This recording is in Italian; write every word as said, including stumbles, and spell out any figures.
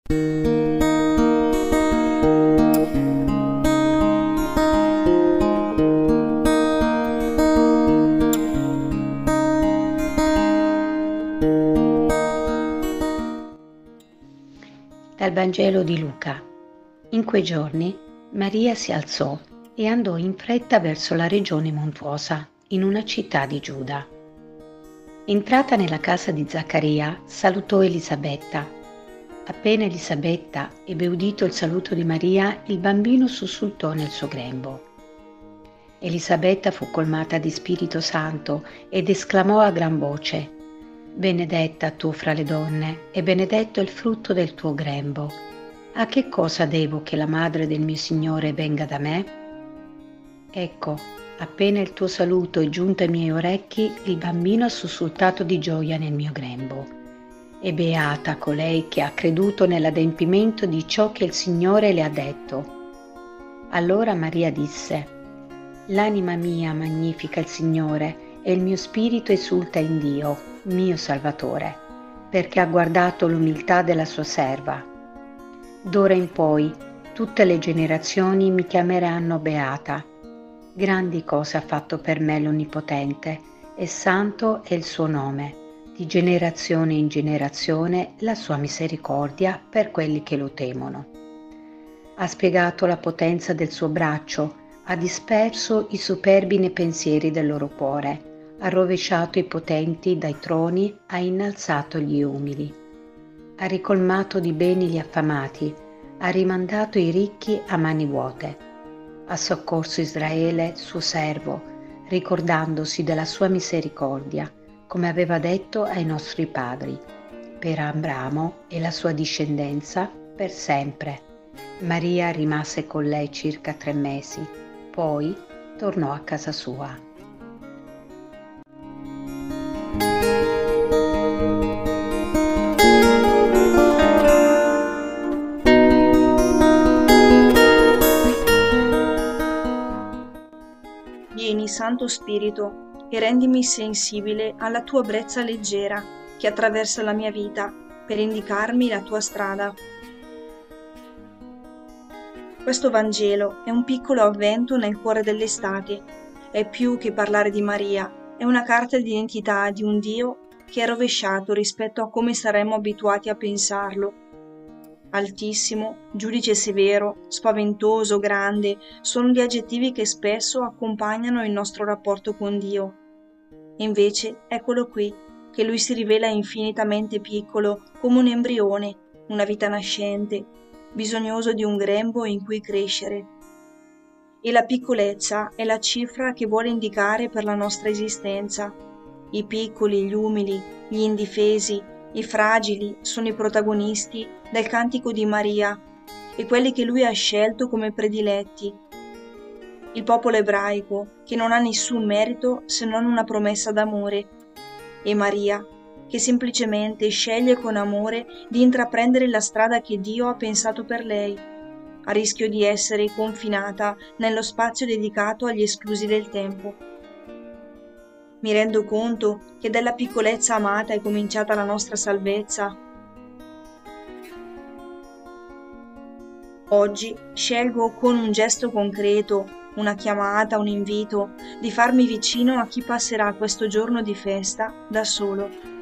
Dal Vangelo di Luca. In quei giorni Maria si alzò e andò in fretta verso la regione montuosa, in una città di Giuda. Entrata nella casa di Zaccaria, salutò Elisabetta. Appena Elisabetta ebbe udito il saluto di Maria, il bambino sussultò nel suo grembo. Elisabetta fu colmata di Spirito Santo ed esclamò a gran voce: «Benedetta tu fra le donne, e benedetto il frutto del tuo grembo. A che cosa devo che la madre del mio Signore venga da me? Ecco, appena il tuo saluto è giunto ai miei orecchi, il bambino ha sussultato di gioia nel mio grembo. E beata colei che ha creduto nell'adempimento di ciò che il Signore le ha detto». Allora Maria disse: «L'anima mia magnifica il Signore, e il mio spirito esulta in Dio, mio Salvatore, perché ha guardato l'umiltà della sua serva. D'ora in poi tutte le generazioni mi chiameranno beata. Grandi cose ha fatto per me l'Onnipotente, e santo è il suo nome. Di generazione in generazione la sua misericordia per quelli che lo temono. Ha spiegato la potenza del suo braccio, ha disperso i superbi nei pensieri del loro cuore, ha rovesciato i potenti dai troni, ha innalzato gli umili. Ha ricolmato di beni gli affamati, ha rimandato i ricchi a mani vuote. Ha soccorso Israele, suo servo, ricordandosi della sua misericordia, come aveva detto ai nostri padri, per Abramo e la sua discendenza per sempre. Maria rimase con lei circa tre mesi, poi tornò a casa sua. Vieni, Santo Spirito, e rendimi sensibile alla tua brezza leggera che attraversa la mia vita per indicarmi la tua strada. Questo Vangelo è un piccolo avvento nel cuore dell'estate. È più che parlare di Maria, è una carta d'identità di un Dio che è rovesciato rispetto a come saremmo abituati a pensarlo. Altissimo, giudice severo, spaventoso, grande, sono gli aggettivi che spesso accompagnano il nostro rapporto con Dio. E invece eccolo qui, che Lui si rivela infinitamente piccolo, come un embrione, una vita nascente, bisognoso di un grembo in cui crescere. E la piccolezza è la cifra che vuole indicare per la nostra esistenza. I piccoli, gli umili, gli indifesi, i fragili sono i protagonisti del cantico di Maria e quelli che Lui ha scelto come prediletti. Il popolo ebraico, che non ha nessun merito se non una promessa d'amore, e Maria, che semplicemente sceglie con amore di intraprendere la strada che Dio ha pensato per lei, a rischio di essere confinata nello spazio dedicato agli esclusi del tempo. Mi rendo conto che dalla piccolezza amata è cominciata la nostra salvezza. Oggi scelgo con un gesto concreto, una chiamata, un invito, di farmi vicino a chi passerà questo giorno di festa da solo.